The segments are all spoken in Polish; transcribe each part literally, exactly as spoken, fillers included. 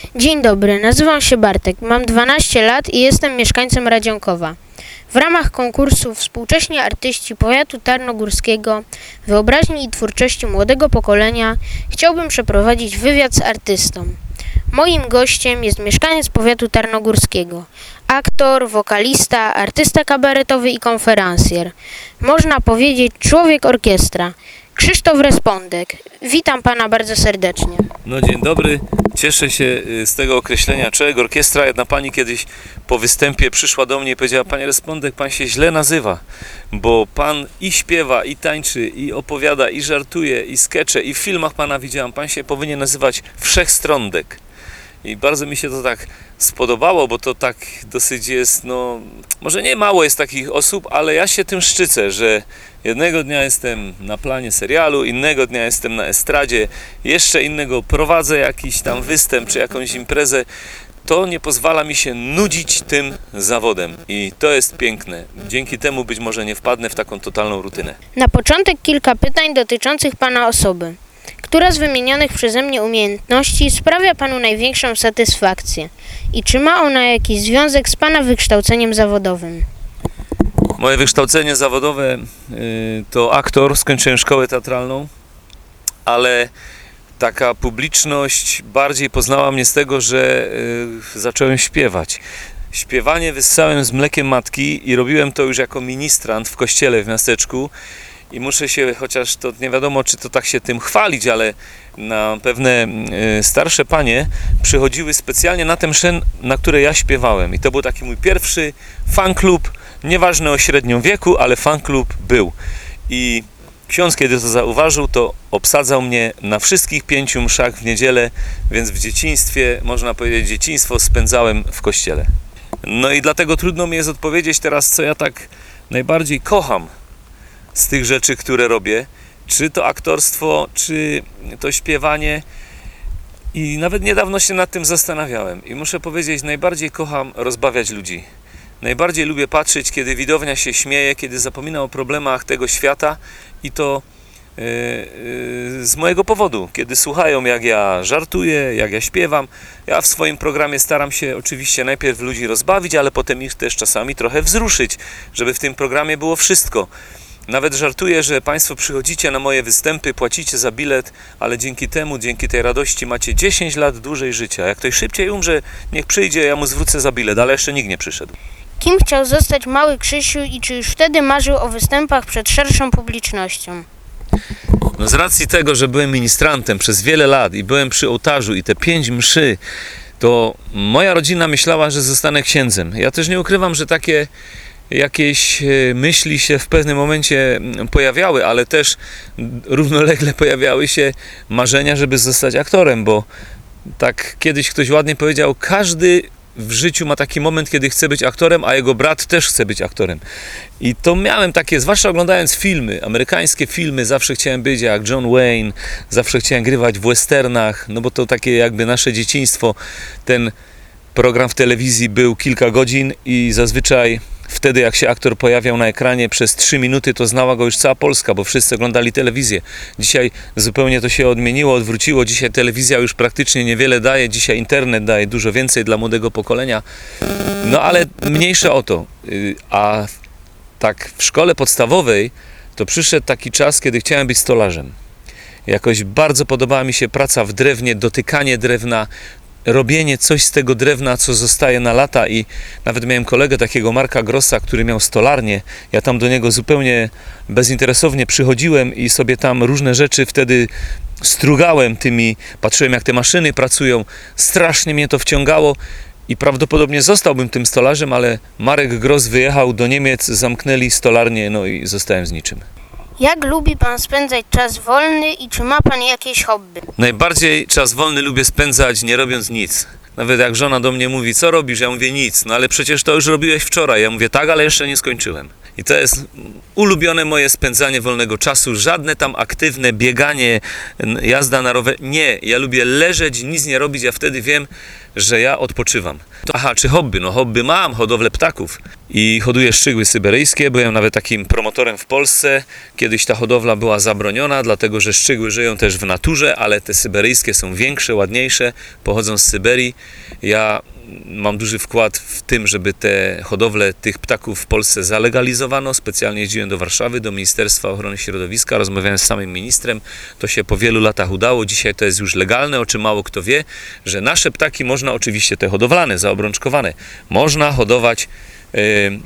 Dzień dobry, nazywam się Bartek, mam dwanaście lat i jestem mieszkańcem Radzionkowa. W ramach konkursu Współcześni Artyści Powiatu Tarnogórskiego, Wyobraźni i Twórczości Młodego Pokolenia chciałbym przeprowadzić wywiad z artystą. Moim gościem jest mieszkaniec powiatu tarnogórskiego, aktor, wokalista, artysta kabaretowy i konferencjer. Można powiedzieć człowiek orkiestra. Krzysztof Respondek. Witam pana bardzo serdecznie. No dzień dobry, cieszę się z tego określenia człowiek orkiestra. Jedna pani kiedyś po występie przyszła do mnie i powiedziała: panie Respondek, pan się źle nazywa, bo pan i śpiewa, i tańczy, i opowiada, i żartuje, i skecze, i w filmach pana widziałam. Pan się powinien nazywać Wszechstrądek. I bardzo mi się to tak spodobało, bo to tak dosyć jest, no, może nie mało jest takich osób, ale ja się tym szczycę, że jednego dnia jestem na planie serialu, innego dnia jestem na estradzie, jeszcze innego prowadzę jakiś tam występ czy jakąś imprezę. To nie pozwala mi się nudzić tym zawodem i to jest piękne. Dzięki temu być może nie wpadnę w taką totalną rutynę. Na początek kilka pytań dotyczących pana osoby. Która z wymienionych przeze mnie umiejętności sprawia panu największą satysfakcję? I czy ma ona jakiś związek z pana wykształceniem zawodowym? Moje wykształcenie zawodowe y, to aktor, skończyłem szkołę teatralną, ale taka publiczność bardziej poznała mnie z tego, że y, zacząłem śpiewać. Śpiewanie wyssałem z mlekiem matki i robiłem to już jako ministrant w kościele w miasteczku. I muszę się, chociaż to nie wiadomo, czy to tak się tym chwalić, ale na pewne y, starsze panie przychodziły specjalnie na te msze, na które ja śpiewałem. I to był taki mój pierwszy fan klub, nieważne o średnim wieku, ale fan klub był. I ksiądz, kiedy to zauważył, to obsadzał mnie na wszystkich pięciu mszach w niedzielę, więc w dzieciństwie, można powiedzieć, dzieciństwo spędzałem w kościele. No i dlatego trudno mi jest odpowiedzieć teraz, co ja tak najbardziej kocham z tych rzeczy, które robię, czy to aktorstwo, czy to śpiewanie. I nawet niedawno się nad tym zastanawiałem i muszę powiedzieć, najbardziej kocham rozbawiać ludzi. Najbardziej lubię patrzeć, kiedy widownia się śmieje, kiedy zapomina o problemach tego świata i to yy, yy, z mojego powodu, kiedy słuchają, jak ja żartuję, jak ja śpiewam. Ja w swoim programie staram się oczywiście najpierw ludzi rozbawić, ale potem ich też czasami trochę wzruszyć, żeby w tym programie było wszystko. Nawet żartuję, że Państwo przychodzicie na moje występy, płacicie za bilet, ale dzięki temu, dzięki tej radości macie dziesięć lat dłużej życia. Jak ktoś szybciej umrze, niech przyjdzie, ja mu zwrócę za bilet, ale jeszcze nikt nie przyszedł. Kim chciał zostać mały Krzysiu i czy już wtedy marzył o występach przed szerszą publicznością? No z racji tego, że byłem ministrantem przez wiele lat i byłem przy ołtarzu i te pięć mszy, to moja rodzina myślała, że zostanę księdzem. Ja też nie ukrywam, że takie jakieś myśli się w pewnym momencie pojawiały, ale też równolegle pojawiały się marzenia, żeby zostać aktorem, bo tak kiedyś ktoś ładnie powiedział, każdy w życiu ma taki moment, kiedy chce być aktorem, a jego brat też chce być aktorem. I to miałem takie, zwłaszcza oglądając filmy, amerykańskie filmy, zawsze chciałem być jak John Wayne, zawsze chciałem grywać w westernach, no bo to takie jakby nasze dzieciństwo. Ten program w telewizji był kilka godzin i zazwyczaj wtedy, jak się aktor pojawiał na ekranie przez trzy minuty, to znała go już cała Polska, bo wszyscy oglądali telewizję. Dzisiaj zupełnie to się odmieniło, odwróciło. Dzisiaj telewizja już praktycznie niewiele daje, dzisiaj internet daje dużo więcej dla młodego pokolenia. No ale mniejsza o to. A tak w szkole podstawowej to przyszedł taki czas, kiedy chciałem być stolarzem. Jakoś bardzo podobała mi się praca w drewnie, dotykanie drewna, robienie coś z tego drewna, co zostaje na lata. I nawet miałem kolegę takiego Marka Grossa, który miał stolarnię. Ja tam do niego zupełnie bezinteresownie przychodziłem i sobie tam różne rzeczy wtedy strugałem tymi, patrzyłem, jak te maszyny pracują. Strasznie mnie to wciągało i prawdopodobnie zostałbym tym stolarzem, ale Marek Gross wyjechał do Niemiec, zamknęli stolarnię, no i zostałem z niczym. Jak lubi pan spędzać czas wolny i czy ma pan jakieś hobby? Najbardziej czas wolny lubię spędzać nie robiąc nic. Nawet jak żona do mnie mówi, co robisz? Ja mówię nic, no ale przecież to już robiłeś wczoraj. Ja mówię tak, ale jeszcze nie skończyłem. I to jest ulubione moje spędzanie wolnego czasu. Żadne tam aktywne bieganie, jazda na rowerze. Nie, ja lubię leżeć, nic nie robić, a wtedy wiem, że ja odpoczywam. Aha, czy hobby? No hobby mam, hodowlę ptaków. I hoduję szczygły syberyjskie. Byłem nawet takim promotorem w Polsce. Kiedyś ta hodowla była zabroniona, dlatego że szczygły żyją też w naturze, ale te syberyjskie są większe, ładniejsze, pochodzą z Syberii. Ja mam duży wkład w tym, żeby te hodowle tych ptaków w Polsce zalegalizowano. Specjalnie jeździłem do Warszawy, do Ministerstwa Ochrony Środowiska, rozmawiałem z samym ministrem. To się po wielu latach udało. Dzisiaj to jest już legalne, o czym mało kto wie, że nasze ptaki można, oczywiście te hodowlane, zaobrączkowane, można hodować yy,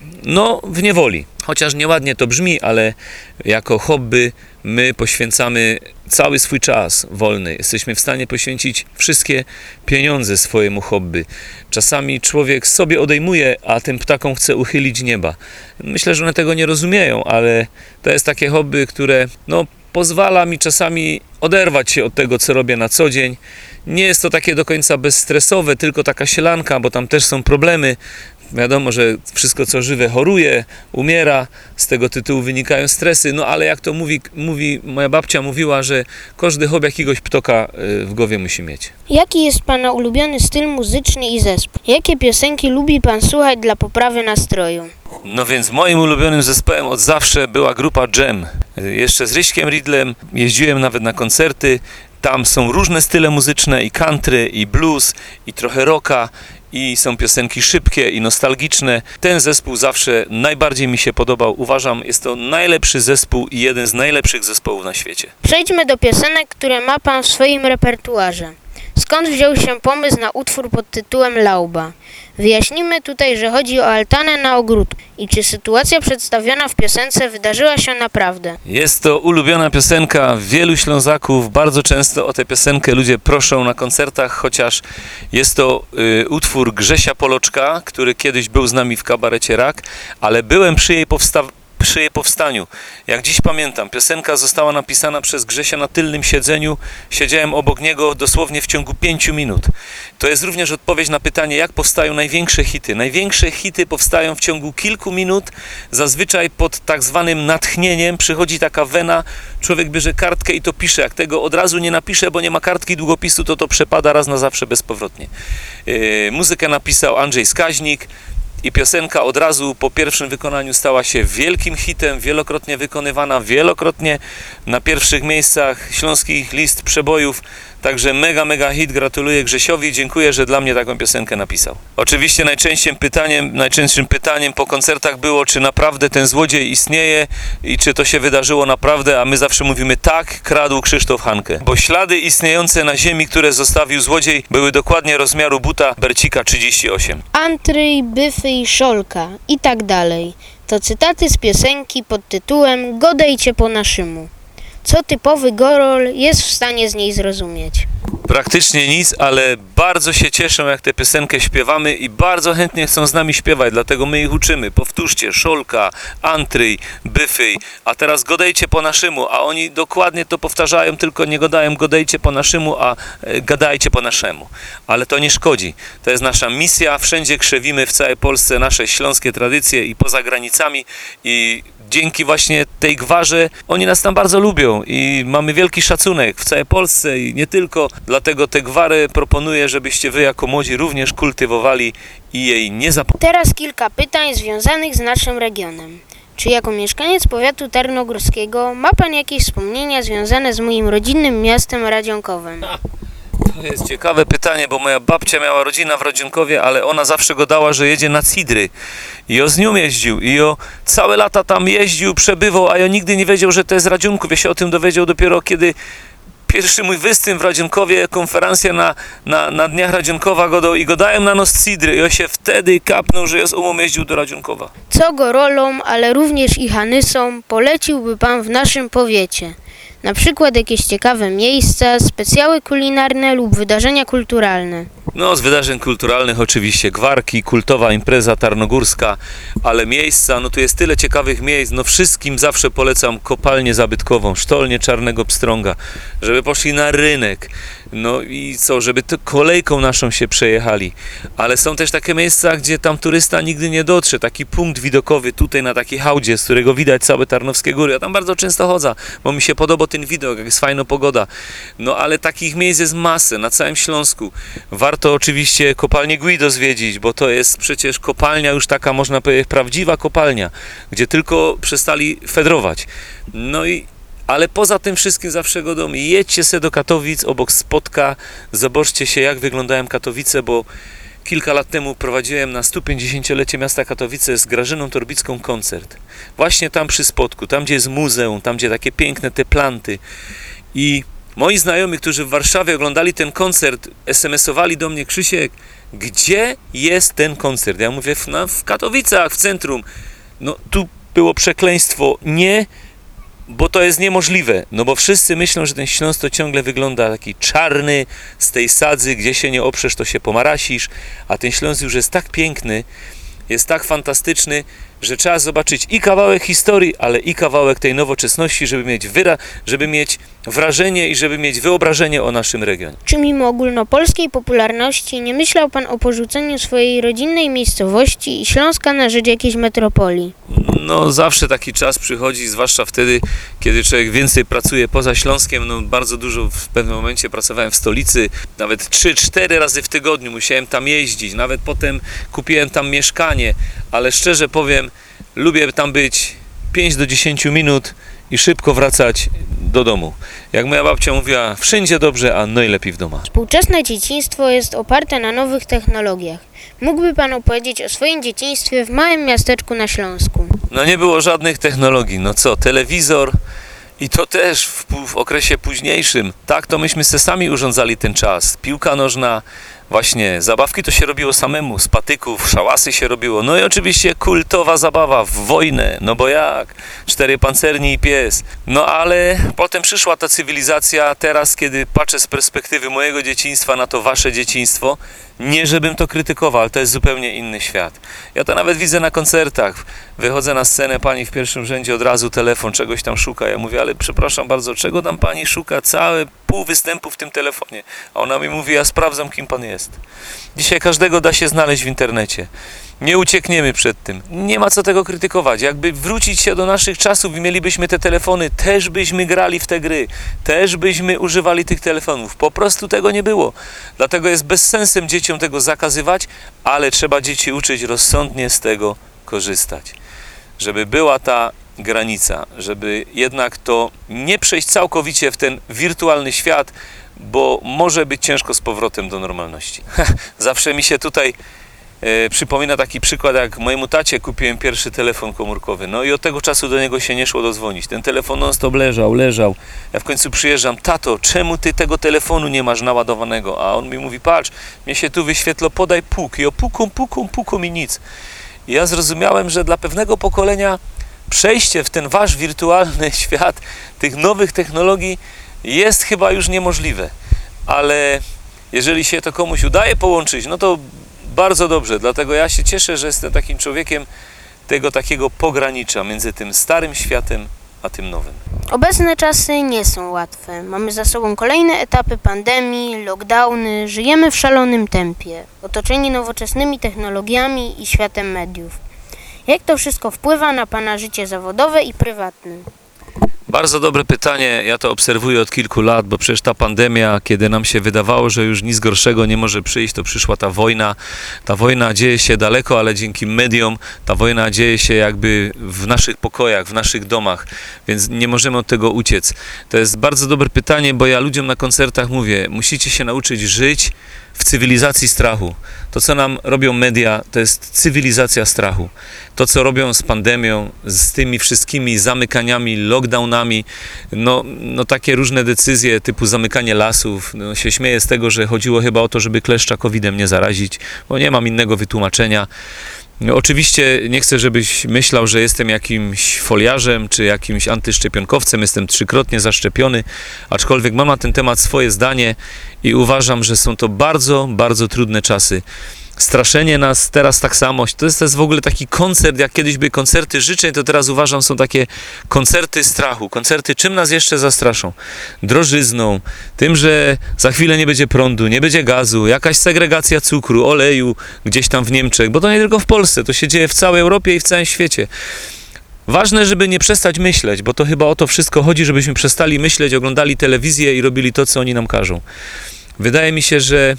no w niewoli. Chociaż nieładnie to brzmi, ale jako hobby my poświęcamy cały swój czas wolny. Jesteśmy w stanie poświęcić wszystkie pieniądze swojemu hobby. Czasami człowiek sobie odejmuje, a tym ptakom chce uchylić nieba. Myślę, że one tego nie rozumieją, ale to jest takie hobby, które no, pozwala mi czasami oderwać się od tego, co robię na co dzień. Nie jest to takie do końca bezstresowe, tylko taka sielanka, bo tam też są problemy. Wiadomo, że wszystko co żywe choruje, umiera, z tego tytułu wynikają stresy, no ale jak to mówi, mówi moja babcia mówiła, że każdy hobby jakiegoś ptoka w głowie musi mieć. Jaki jest Pana ulubiony styl muzyczny i zespół? Jakie piosenki lubi Pan słuchać dla poprawy nastroju? No więc moim ulubionym zespołem od zawsze była grupa Dżem. Jeszcze z Ryśkiem Ridlem jeździłem nawet na koncerty. Tam są różne style muzyczne, i country, i blues, i trochę rocka, i są piosenki szybkie i nostalgiczne. Ten zespół zawsze najbardziej mi się podobał. Uważam, jest to najlepszy zespół i jeden z najlepszych zespołów na świecie. Przejdźmy do piosenek, które ma Pan w swoim repertuarze. Skąd wziął się pomysł na utwór pod tytułem Lauba? Wyjaśnimy tutaj, że chodzi o altanę na ogródku i czy sytuacja przedstawiona w piosence wydarzyła się naprawdę. Jest to ulubiona piosenka wielu Ślązaków. Bardzo często o tę piosenkę ludzie proszą na koncertach, chociaż jest to y, utwór Grzesia Poloczka, który kiedyś był z nami w kabarecie Rak, ale byłem przy jej powstawaniu. Przy jej powstaniu. Jak dziś pamiętam, piosenka została napisana przez Grzesia na tylnym siedzeniu. Siedziałem obok niego dosłownie w ciągu pięciu minut. To jest również odpowiedź na pytanie, jak powstają największe hity. Największe hity powstają w ciągu kilku minut, zazwyczaj pod tak zwanym natchnieniem. Przychodzi taka wena, człowiek bierze kartkę i to pisze. Jak tego od razu nie napisze, bo nie ma kartki długopisu, to to przepada raz na zawsze bezpowrotnie. Yy, muzykę napisał Andrzej Skaźnik. I piosenka od razu po pierwszym wykonaniu stała się wielkim hitem, wielokrotnie wykonywana, wielokrotnie na pierwszych miejscach śląskich list przebojów. Także mega, mega hit. Gratuluję Grzesiowi. Dziękuję, że dla mnie taką piosenkę napisał. Oczywiście najczęstszym pytaniem, najczęstszym pytaniem po koncertach było, czy naprawdę ten złodziej istnieje i czy to się wydarzyło naprawdę, a my zawsze mówimy tak, kradł Krzysztof Hanke. Bo ślady istniejące na ziemi, które zostawił złodziej, były dokładnie rozmiaru buta Bercika trzydzieści osiem. Antryj, Byfy i Szolka i tak dalej. To cytaty z piosenki pod tytułem Godejcie po naszemu. Co typowy gorol jest w stanie z niej zrozumieć? Praktycznie nic, ale bardzo się cieszą, jak tę piosenkę śpiewamy i bardzo chętnie chcą z nami śpiewać, dlatego my ich uczymy. Powtórzcie, Szolka, Antryj, Byfy, a teraz godejcie po naszemu, a oni dokładnie to powtarzają, tylko nie gadają godejcie po naszemu, a e, gadajcie po naszemu. Ale to nie szkodzi. To jest nasza misja, wszędzie krzewimy w całej Polsce nasze śląskie tradycje i poza granicami i dzięki właśnie tej gwarze oni nas tam bardzo lubią i mamy wielki szacunek w całej Polsce i nie tylko. Dlatego tę gwarę proponuję, żebyście wy jako młodzi również kultywowali i jej nie zapomnieli. Teraz kilka pytań związanych z naszym regionem. Czy jako mieszkaniec powiatu tarnogórskiego ma Pan jakieś wspomnienia związane z moim rodzinnym miastem Radzionkowem? To jest ciekawe pytanie, bo moja babcia miała rodzinę w Radzionkowie, ale ona zawsze gadała, że jedzie na Cidry. I o z nią jeździł. I o całe lata tam jeździł, przebywał, a ja nigdy nie wiedział, że to jest Radzionków. Ja się o tym dowiedział dopiero kiedy pierwszy mój występ w Radzionkowie, konferencja na, na, na Dniach Radzionkowa godał i godają na nos Cidry. I on się wtedy kapnął, że ja z umą jeździł do Radzionkowa. Co gorolom, ale również i hanysom poleciłby Pan w naszym powiecie? Na przykład jakieś ciekawe miejsca, specjały kulinarne lub wydarzenia kulturalne. No, z wydarzeń kulturalnych oczywiście gwarki, kultowa impreza tarnogórska, ale miejsca, no tu jest tyle ciekawych miejsc, no wszystkim zawsze polecam kopalnię zabytkową, sztolnię Czarnego Pstrąga, żeby poszli na rynek, No i co, żeby to kolejką naszą się przejechali. Ale są też takie miejsca, gdzie tam turysta nigdy nie dotrze. Taki punkt widokowy tutaj na takiej hałdzie, z którego widać całe Tarnowskie Góry. Ja tam bardzo często chodzę, bo mi się podoba ten widok, jak jest fajna pogoda. No ale takich miejsc jest masę na całym Śląsku. Warto oczywiście kopalnię Guido zwiedzić, bo to jest przecież kopalnia już taka, można powiedzieć, prawdziwa kopalnia, gdzie tylko przestali fedrować. No i ale poza tym wszystkim zawsze go dom. Jedźcie se do Katowic, obok Spodka, zobaczcie się, jak wyglądają Katowice, bo kilka lat temu prowadziłem na sto pięćdziesięciolecie miasta Katowice z Grażyną Torbicką koncert. Właśnie tam przy Spodku, tam gdzie jest muzeum, tam gdzie takie piękne te planty. I moi znajomi, którzy w Warszawie oglądali ten koncert, es em esowali do mnie: Krzysiek, gdzie jest ten koncert? Ja mówię, w, no, w Katowicach, w centrum. No tu było przekleństwo, nie, bo to jest niemożliwe, no bo wszyscy myślą, że ten Śląsk to ciągle wygląda taki czarny, z tej sadzy, gdzie się nie oprzesz, to się pomarasisz, a ten Śląsk już jest tak piękny, jest tak fantastyczny, że trzeba zobaczyć i kawałek historii, ale i kawałek tej nowoczesności, żeby mieć wyra- żeby mieć wrażenie i żeby mieć wyobrażenie o naszym regionie. Czy mimo ogólnopolskiej popularności nie myślał pan o porzuceniu swojej rodzinnej miejscowości i Śląska na rzecz jakiejś metropolii? No zawsze taki czas przychodzi, zwłaszcza wtedy, kiedy człowiek więcej pracuje poza Śląskiem. No bardzo dużo w pewnym momencie pracowałem w stolicy, nawet trzy cztery razy w tygodniu musiałem tam jeździć, nawet potem kupiłem tam mieszkanie, ale szczerze powiem, lubię tam być pięć do dziesięciu minut i szybko wracać do domu. Jak moja babcia mówiła, wszędzie dobrze, a najlepiej w domu. Współczesne dzieciństwo jest oparte na nowych technologiach. Mógłby pan opowiedzieć o swoim dzieciństwie w małym miasteczku na Śląsku? No nie było żadnych technologii. No co, telewizor i to też w, w okresie późniejszym. Tak, to myśmy se sami urządzali ten czas. Piłka nożna, właśnie zabawki to się robiło samemu, z patyków, szałasy się robiło. No i oczywiście kultowa zabawa w wojnę, no bo jak? Cztery pancerni i pies. No ale potem przyszła ta cywilizacja. Teraz, kiedy patrzę z perspektywy mojego dzieciństwa na to wasze dzieciństwo, nie żebym to krytykował, ale to jest zupełnie inny świat. Ja to nawet widzę na koncertach. Wychodzę na scenę, pani w pierwszym rzędzie od razu telefon, czegoś tam szuka. Ja mówię, ale przepraszam bardzo, czego tam pani szuka? Całe pół występu w tym telefonie. A ona mi mówi, ja sprawdzam, kim pan jest. Dzisiaj każdego da się znaleźć w internecie. Nie uciekniemy przed tym. Nie ma co tego krytykować. Jakby wrócić się do naszych czasów i mielibyśmy te telefony, też byśmy grali w te gry, też byśmy używali tych telefonów. Po prostu tego nie było. Dlatego jest bez sensem dzieciom tego zakazywać, ale trzeba dzieci uczyć rozsądnie z tego korzystać. Żeby była ta granica, żeby jednak to nie przejść całkowicie w ten wirtualny świat, bo może być ciężko z powrotem do normalności. Zawsze mi się tutaj e, przypomina taki przykład, jak mojemu tacie kupiłem pierwszy telefon komórkowy. No i od tego czasu do niego się nie szło dodzwonić. Ten telefon non stop leżał, leżał. Ja w końcu przyjeżdżam, tato, czemu ty tego telefonu nie masz naładowanego? A on mi mówi, patrz, mnie się tu wyświetlo, podaj puk. I o puką, puką, puką i nic. I ja zrozumiałem, że dla pewnego pokolenia przejście w ten wasz wirtualny świat tych nowych technologii jest chyba już niemożliwe, ale jeżeli się to komuś udaje połączyć, no to bardzo dobrze, dlatego ja się cieszę, że jestem takim człowiekiem tego takiego pogranicza między tym starym światem a tym nowym. Obecne czasy nie są łatwe. Mamy za sobą kolejne etapy pandemii, lockdowny, żyjemy w szalonym tempie, otoczeni nowoczesnymi technologiami i światem mediów. Jak to wszystko wpływa na pana życie zawodowe i prywatne? Bardzo dobre pytanie. Ja to obserwuję od kilku lat, bo przecież ta pandemia, kiedy nam się wydawało, że już nic gorszego nie może przyjść, to przyszła ta wojna. Ta wojna dzieje się daleko, ale dzięki mediom ta wojna dzieje się jakby w naszych pokojach, w naszych domach, więc nie możemy od tego uciec. To jest bardzo dobre pytanie, bo ja ludziom na koncertach mówię, musicie się nauczyć żyć w cywilizacji strachu. To, co nam robią media, to jest cywilizacja strachu. To, co robią z pandemią, z tymi wszystkimi zamykaniami, lockdownami, no, no takie różne decyzje typu zamykanie lasów. No, się śmieję z tego, że chodziło chyba o to, żeby kleszcza kowidem nie zarazić, bo nie mam innego wytłumaczenia. No, oczywiście nie chcę, żebyś myślał, że jestem jakimś foliarzem czy jakimś antyszczepionkowcem. Jestem trzykrotnie zaszczepiony, aczkolwiek mam na ten temat swoje zdanie i uważam, że są to bardzo, bardzo trudne czasy. straszenie nas teraz tak samo. To jest, to jest w ogóle taki koncert, jak kiedyś były koncerty życzeń, to teraz uważam są takie koncerty strachu. Koncerty czym nas jeszcze zastraszą? Drożyzną, tym, że za chwilę nie będzie prądu, nie będzie gazu, jakaś segregacja cukru, oleju gdzieś tam w Niemczech, bo to nie tylko w Polsce, to się dzieje w całej Europie i w całym świecie. Ważne, żeby nie przestać myśleć, bo to chyba o to wszystko chodzi, żebyśmy przestali myśleć, oglądali telewizję i robili to, co oni nam każą. Wydaje mi się, że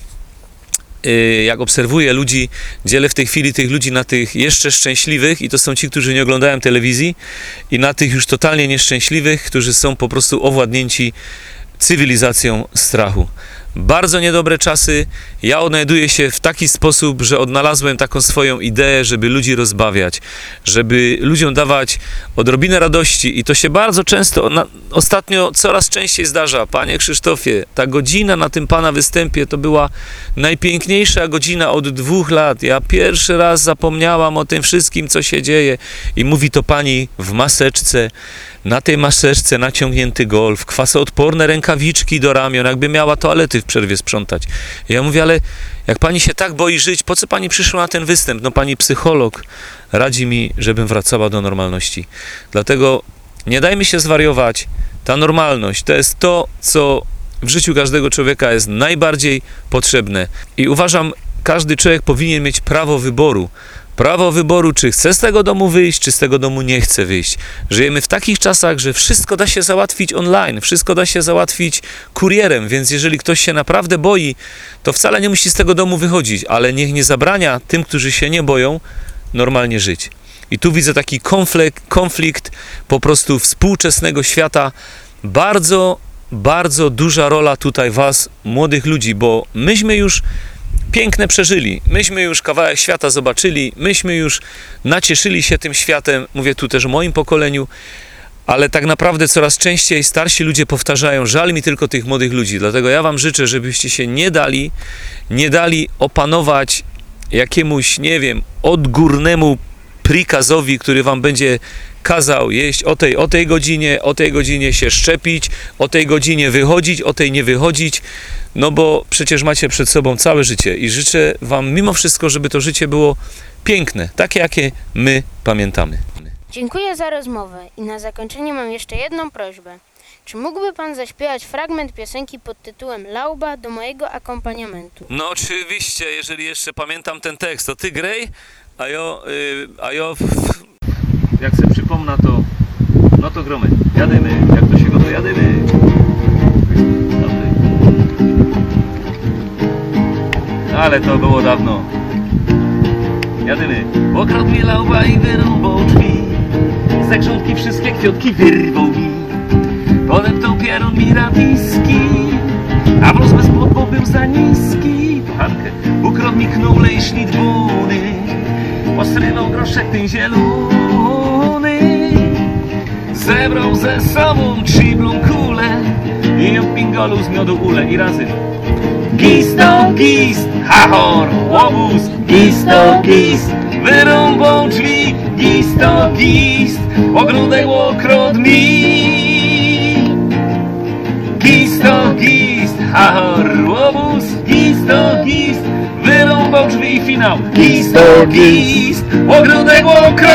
jak obserwuję ludzi, dzielę w tej chwili tych ludzi na tych jeszcze szczęśliwych i to są ci, którzy nie oglądają telewizji, i na tych już totalnie nieszczęśliwych, którzy są po prostu owładnięci cywilizacją strachu. Bardzo niedobre czasy. Ja odnajduję się w taki sposób, że odnalazłem taką swoją ideę, żeby ludzi rozbawiać, żeby ludziom dawać odrobinę radości, i to się bardzo często, na, ostatnio coraz częściej zdarza. Panie Krzysztofie, ta godzina na tym pana występie to była najpiękniejsza godzina od dwóch lat. Ja pierwszy raz zapomniałam o tym wszystkim, co się dzieje. I mówi to pani w maseczce, na tej maseczce naciągnięty golf, kwasoodporne rękawiczki do ramion, jakby miała toalety w przerwie sprzątać. I ja mówię, ale jak pani się tak boi żyć, po co pani przyszła na ten występ? No pani psycholog radzi mi, żebym wracała do normalności. Dlatego nie dajmy się zwariować. Ta normalność to jest to, co w życiu każdego człowieka jest najbardziej potrzebne. I uważam, każdy człowiek powinien mieć prawo wyboru. Prawo wyboru, czy chce z tego domu wyjść, czy z tego domu nie chce wyjść. Żyjemy w takich czasach, że wszystko da się załatwić online, wszystko da się załatwić kurierem, więc jeżeli ktoś się naprawdę boi, to wcale nie musi z tego domu wychodzić, ale niech nie zabrania tym, którzy się nie boją, normalnie żyć. I tu widzę taki konflikt, konflikt po prostu współczesnego świata. Bardzo, bardzo duża rola tutaj was, młodych ludzi, bo myśmy już piękne przeżyli. Myśmy już kawałek świata zobaczyli, myśmy już nacieszyli się tym światem, mówię tu też o moim pokoleniu, ale tak naprawdę coraz częściej starsi ludzie powtarzają, żal mi tylko tych młodych ludzi, dlatego ja wam życzę, żebyście się nie dali, nie dali opanować jakiemuś, nie wiem, odgórnemu prikazowi, który wam będzie kazał jeść o tej, o tej godzinie, o tej godzinie się szczepić, o tej godzinie wychodzić, o tej nie wychodzić, no bo przecież macie przed sobą całe życie i życzę wam mimo wszystko, żeby to życie było piękne, takie jakie my pamiętamy. Dziękuję za rozmowę i na zakończenie mam jeszcze jedną prośbę. Czy mógłby pan zaśpiewać fragment piosenki pod tytułem Lauba do mojego akompaniamentu? No oczywiście, jeżeli jeszcze pamiętam ten tekst, to ty graj, a jo, yy, a jo, jak sobie przypomnę, to no to gromy, jadymy, jak to się go to jadymy. Ale to było dawno. Jadymy. Okradł mnie lauba i wyrąbał drzwi. Z grządki wszystkie kwiatki wyrwał mi. Podeptał pierun mi radiski, a włos bez płot był za niski. Kochankę. Ukradł mi knule i szlit buny. Postrywał groszek ten zielony. Zebrał ze sobą trzyblą kulę i od pingolu z miodu ule i razy. Gist to gist, hachor, łobuz, gist to gist, wyrąbał drzwi, gist to gist, ogródek okradł mi. Gist to gist, hachor, łobuz, gist to gist, wyrąbał drzwi i finał. Gist to gist, ogródek okradł